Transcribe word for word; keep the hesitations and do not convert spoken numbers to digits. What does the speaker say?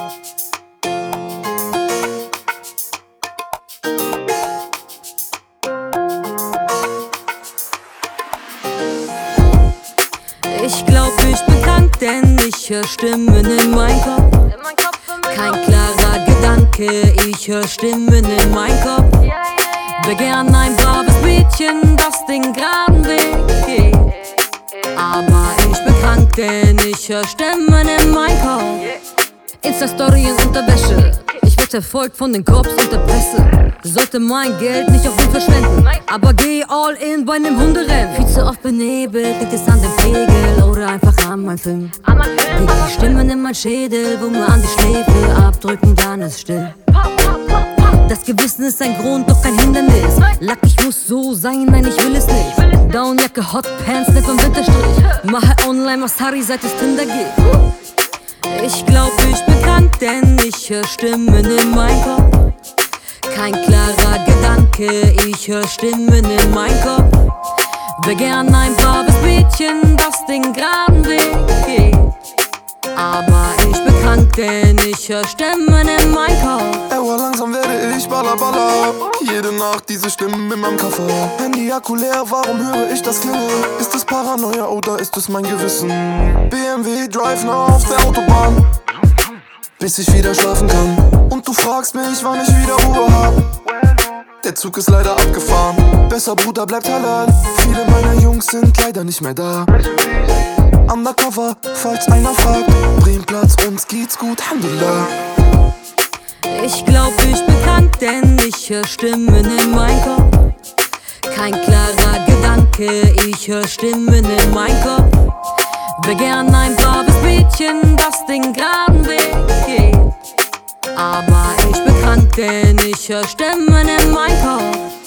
Ich glaub, ich bin krank, denn ich hör Stimmen in meinem Kopf. Kein klarer Gedanke, ich hör Stimmen in meinem Kopf. Begehren ein braves Mädchen, das den geraden Weg geht. Aber ich bin krank, denn ich hör Stimmen in meinem Kopf. Insta-Story in Unterwäsche, ich werd verfolgt von den Cops und der Presse. Sollte mein Geld nicht auf ihn verschwenden, aber geh all in bei nem Hunderennen. Viel zu oft benebelt, liegt es an dem Pegel oder einfach an meinem Film. Die Stimmen in mein Schädel, wo mir an die Schläfe abdrücken, dann ist still. Das Gewissen ist ein Grund, doch kein Hindernis. Lack, ich muss so sein, nein, ich will es nicht. Downjacke, Hotpants, nicht beim Winterstrich. Mache online was Harry, seit es Tinder gibt. Ich glaub, ich bin krank, denn ich hör Stimmen in meinem Kopf. Kein klarer Gedanke, ich hör Stimmen in meinem Kopf. Begehren ein braves Mädchen, das den geraden Weg geht. Aber ich bin krank, denn ich hör Stimmen in meinem Kopf. Ewa, langsam werde ich baller, baller. Jede Nacht diese Stimmen in meinem Koffer. Handy-Akku leer, warum höre ich das Klingeln? Ist es Paranoia oder ist es mein Gewissen? B M W Drive nah auf der Autobahn, bis ich wieder schlafen kann. Und du fragst mich, wann ich wieder Ruhe hab. Der Zug ist leider abgefahren. Besser Bruder bleibt halal. Viele meiner Jungs sind leider nicht mehr da. Undercover, falls einer fragt. Bremplatz, uns geht's gut, Alhamdulillah. Ich glaub, ich bin krank, denn ich hör Stimmen in meinem Kopf. Kein klarer Gedanke, ich hör Stimmen in meinem Kopf. Begehren ein braves Mädchen, das den geraden Weg geht. Aber ich bin krank, denn ich hör Stimmen in meinem Kopf.